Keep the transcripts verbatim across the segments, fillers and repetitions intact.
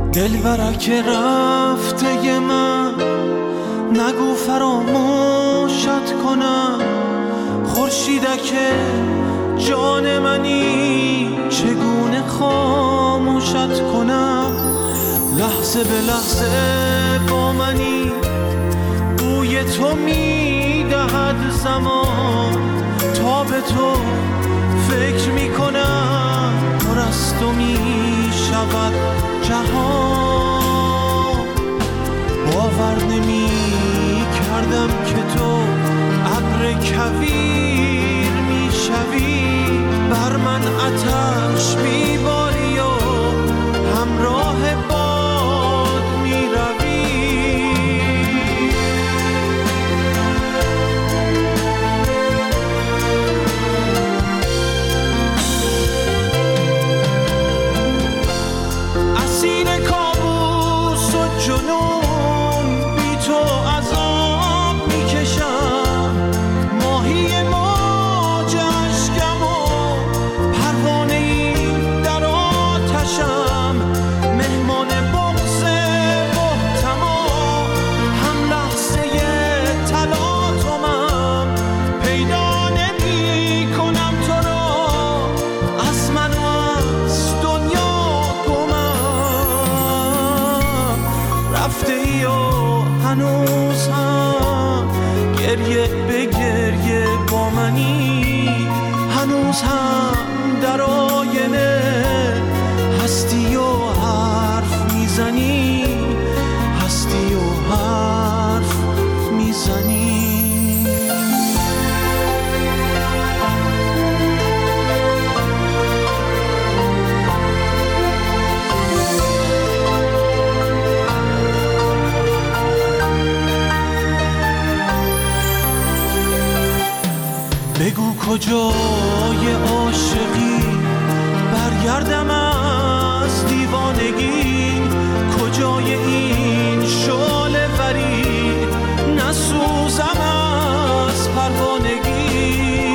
دلبرک رفته من نگو فراموشت کنم، خورشیدک جان منی چگونه خاموشت کنم. لحظه به لحظه با منی، بوی تو میدهد زمان، تا به تو فکر میکنم پر از تو میشود جهان. باور نمی کردم که تو ابر کویر میشوی، بر من آتش میباری و همراه باد میروی. اسیر کابوس و جنون بی تو عذاب میکشم، ماهی موج اشکم و پروانه ای در آتشم. مهمان بغض محتما هم لحظه تلاطمم، پیدا نمی کنم تو را از من و از دنیا گمم. رفته ای و هنوز هم گریه به گریه با منی، هنوز هم در آینه هستی و حرف میزنی، هستی و حرف میزنی. بگو کجای عاشقی، برگردم از دیوانگی، کجای این شعله وری، نسوزم از پروانگی.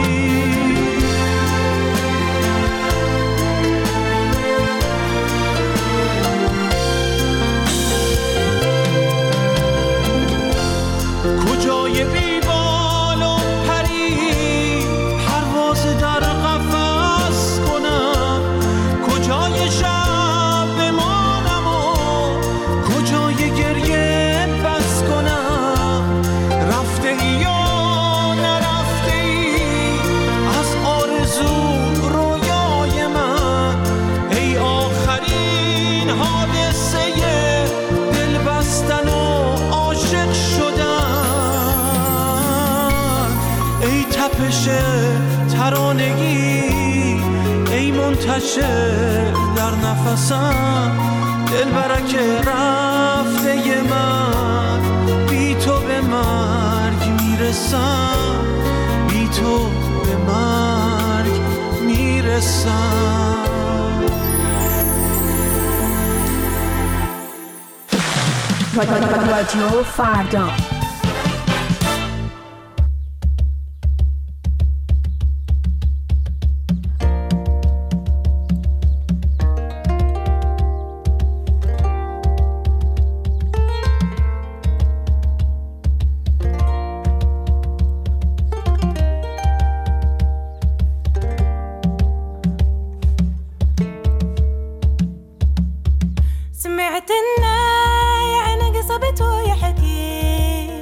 کجای بیبال و پری، پرواز در قفس کنم، کجای شب بمانم و کجای گریه بس کنم. رفته ای یا نرفته ای از آرزو رویای من، ای آخرین حادثه دل بستن و عاشق شدن، ای تپش ترانگی، ای منتشر در نفسم. دلبرک رفته من بی تو به مرگ میرسم، بی تو به مرگ میرسم. رادیو فردا. سمعت الناي عن قصبته يحكي،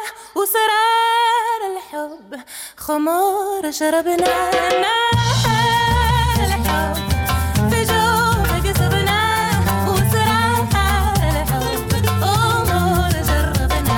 وسرار الحب خمور شربنا نار الحب في جوفك سبنا وسرار الحب خمور شربنا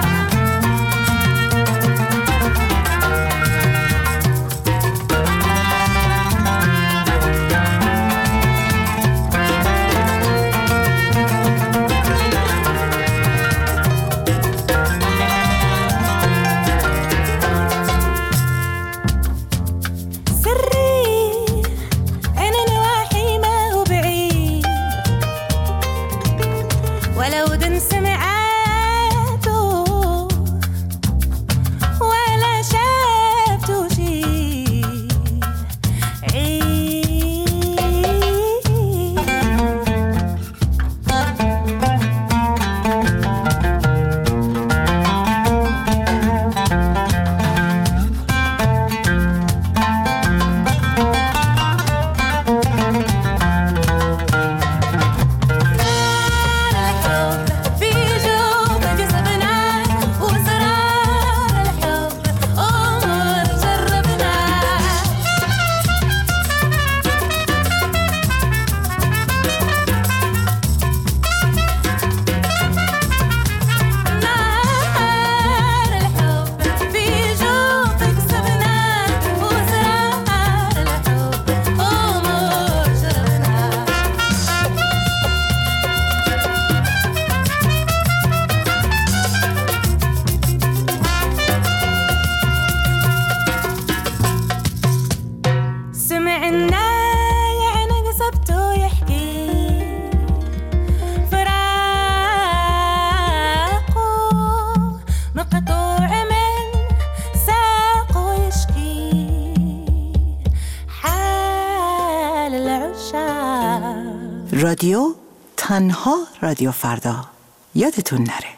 رادیو تنها رادیو فردا یادتون نره.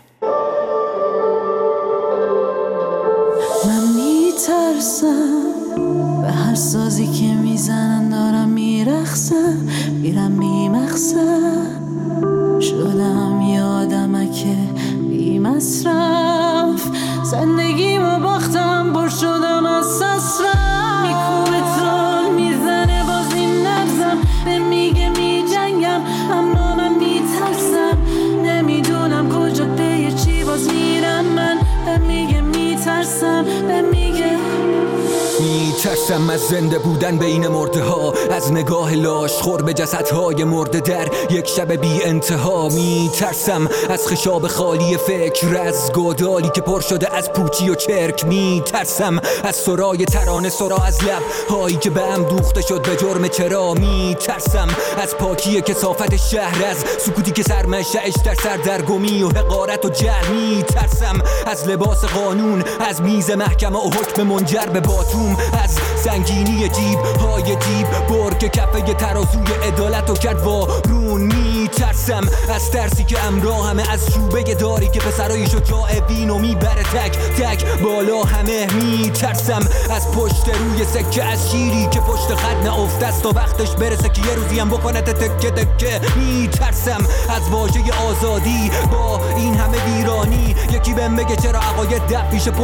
من میترسم به هر سازی که میزنن دارم میرخصم میرم بیمقصد شدم یه آدمکه بی مصرف زندگیمو باختم بر شدم از سسرم میکوبه تون میزنه باز این نبزم به میگه میجنگم اما من میترسم نمیدونم کجا به چی باز میرم من به میگه میترسم به میگه میترسم از زنده بودن بین مرده ها از نگاه لاش خور به جسدهای مرده در یک شب بی انتها میترسم از خشاب خالی فکر از گودالی که پر شده از پوچی و چرک میترسم از سرای ترانه سرا از لب هایی که به هم دوخته شد به جرم چرا میترسم از پاکی کثافت شهر از سکوتی که سرمنشأش در سردرگمی و حقارت و جهل میترسم از لباس قانون از میز محکمه و حکم منجر به باتوم از سنگینی جیب های دیب برگ کفه ترازوی عدالت و کرد وارون میترسم از ترسی که امرا همه از شوبه داری که پسرای شجاع وینو میبره تک تک بالا همه میترسم از پشت روی سکه از شیری که پشت خط نافته است تا وقتش برسه که یه روزی هم بکنه تکه تکه میترسم از واژه آزادی با این همه ویرانی یکی بهم بگه چرا عقاید دب پیش